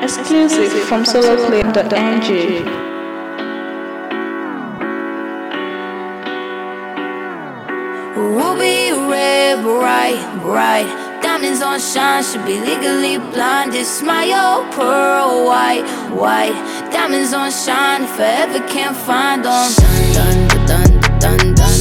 Exclusive from soloplay.ng. Ruby red, bright, bright. Diamonds on shine, should be legally blind. It's my old pearl white, white. Diamonds on shine, forever can't find them. Dun, dun, dun, dun, dun, dun.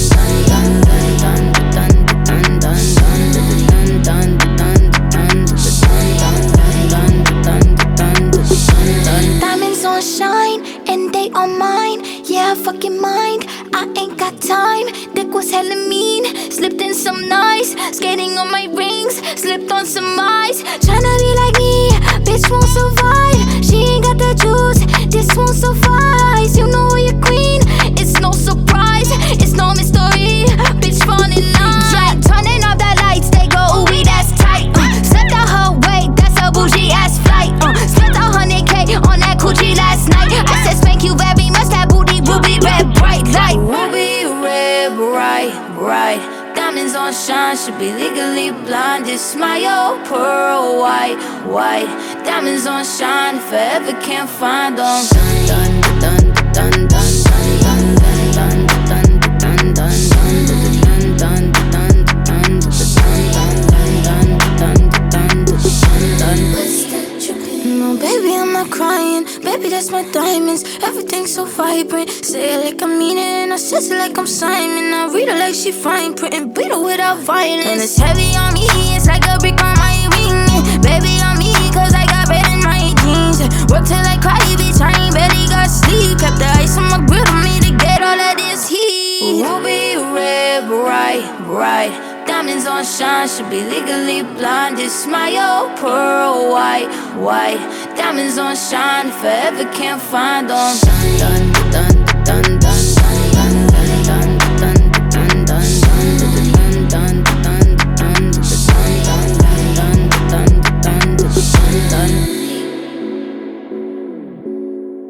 Diamonds on shine, and they on mine. Yeah, fucking mind. I ain't got time. Dick was hella mean. Slipped in some nice. Skating on my rings. Slipped on some ice. Tryna be like me. Bitch won't survive. She ain't got the juice. This won't suffice. You know you're queen. It's no surprise. It's no mystery. Bitch falling in line. Yeah, turning off the lights. They go, ooh, that's tight. Slept out her way. That's a bougie ass flight. Spent 100K on that coochie last night. I said thank you very much. That booty ruby red bright light. Ruby red bright bright. Diamonds on shine, should be legally blind. It's my old pearl white white. Diamonds on shine, forever can't find them. Dun dun dun dun dun dun dun dun dun dun dun no, baby, I'm not crying. Baby, that's my diamonds. Everything's so vibrant. Say it like I mean it, and I says it like I'm Simon. I read her like she fine print and beat her without violence. And it's heavy on me, it's like a brick on my ring. Baby, on me, cause I got red in my jeans. Work till I cry, bitch, I ain't barely got sleep. Kept the ice on my grill for me to get all of this heat. Ruby red, bright, bright. Diamonds on shine, should be legally blind. It's my old pearl white, white. Diamonds on shine, forever can't find them. Dun dun dun dun dun dun dun dun dun dun dun dun dun.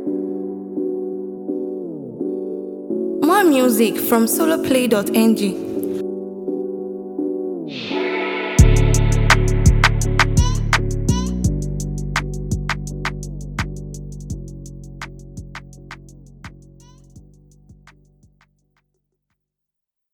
More music from soloplay.ng.